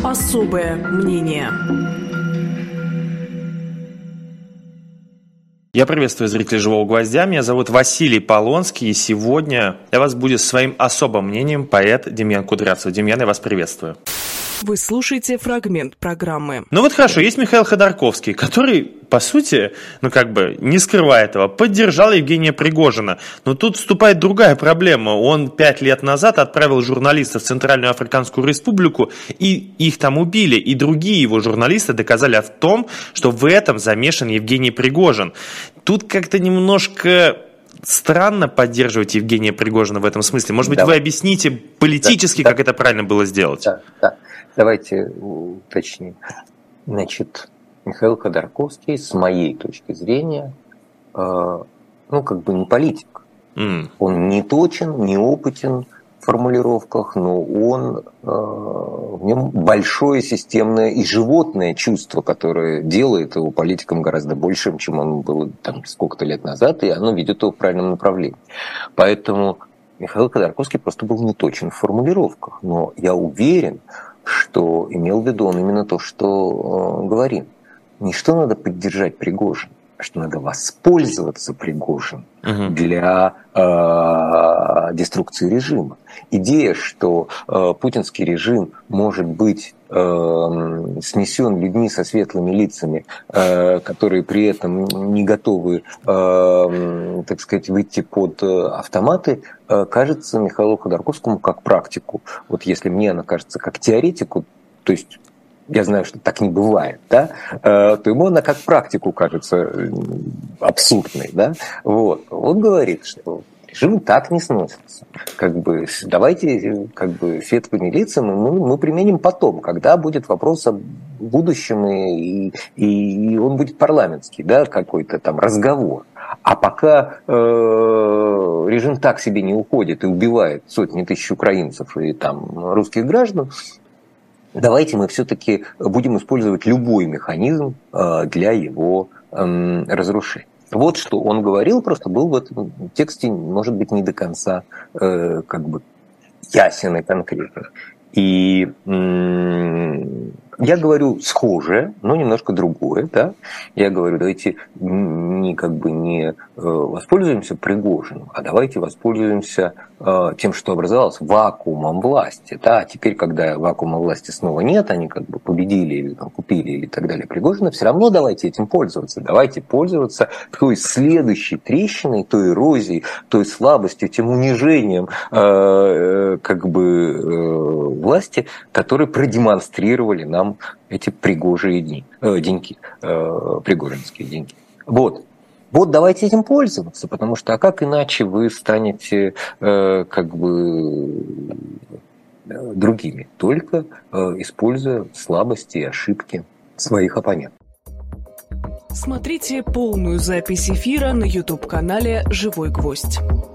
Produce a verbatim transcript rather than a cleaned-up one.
Особое мнение. Я приветствую зрителей «Живого гвоздя». Меня зовут Василий Полонский, и сегодня для вас будет своим особым мнением поэт Демьян Кудрявцев. Демьян, я вас приветствую. Вы слушаете фрагмент программы. Ну вот хорошо, есть Михаил Ходорковский, который, по сути, ну как бы, не скрывая этого, поддержал Евгения Пригожина. Но тут вступает другая проблема. Он пять лет назад отправил журналистов в Центральную Африканскую Республику, и их там убили. И другие его журналисты доказали в том, что в этом замешан Евгений Пригожин. Тут как-то немножко странно поддерживать Евгения Пригожина в этом смысле. Может быть, да. Вы объясните политически, да, как да. это правильно было сделать? Да, да. Давайте уточним. Значит, Михаил Ходорковский, с моей точки зрения, э, ну, как бы не политик. Mm. Он не точен, не опытен в формулировках, но он, э, в нем большое системное и животное чувство, которое делает его политиком гораздо большим, чем он был там сколько-то лет назад, и оно ведет его в правильном направлении. Поэтому Михаил Ходорковский просто был не точен в формулировках, но я уверен, что имел в виду он именно то, что э, говорим. Не что надо поддержать Пригожина, а что надо воспользоваться Пригожиным uh-huh. для э, деструкции режима. Идея, что э, путинский режим может быть э, снесен людьми со светлыми лицами, э, которые при этом не готовы, э, так сказать, выйти под автоматы, э, кажется Михаилу Ходорковскому как практику. Вот если мне она кажется как теоретику, то есть я знаю, что так не бывает, да, то ему она как практику кажется абсурдной, да. Вот. Он говорит, что режим так не сносится. Как бы, давайте как бы, светлыми лицами мы, мы применим потом, когда будет вопрос о будущем, и, и, и он будет парламентский, да, какой-то там разговор. А пока э, режим так себе не уходит и убивает сотни тысяч украинцев и там русских граждан, давайте мы все-таки будем использовать любой механизм для его разрушения. Вот что он говорил, просто был в этом тексте, может быть, не до конца как бы ясен и конкретен. И я говорю схожее, но немножко другое, да. Я говорю, давайте не как бы не воспользуемся Пригожиным, а давайте воспользуемся тем, что образовалось вакуумом власти, да. Теперь, когда вакуума власти снова нет, они как бы победили или там, купили или так далее Пригожина, все равно давайте этим пользоваться, давайте пользоваться той следующей трещиной, той эрозией, той слабостью, тем унижением э, как бы э, власти, которые продемонстрировали нам эти пригожие дни, э, деньги, э, пригожинские деньги. Вот. Вот давайте этим пользоваться, потому что а как иначе вы станете э, как бы другими, только э, используя слабости и ошибки своих оппонентов. Смотрите полную запись эфира на YouTube-канале «Живой гвоздь».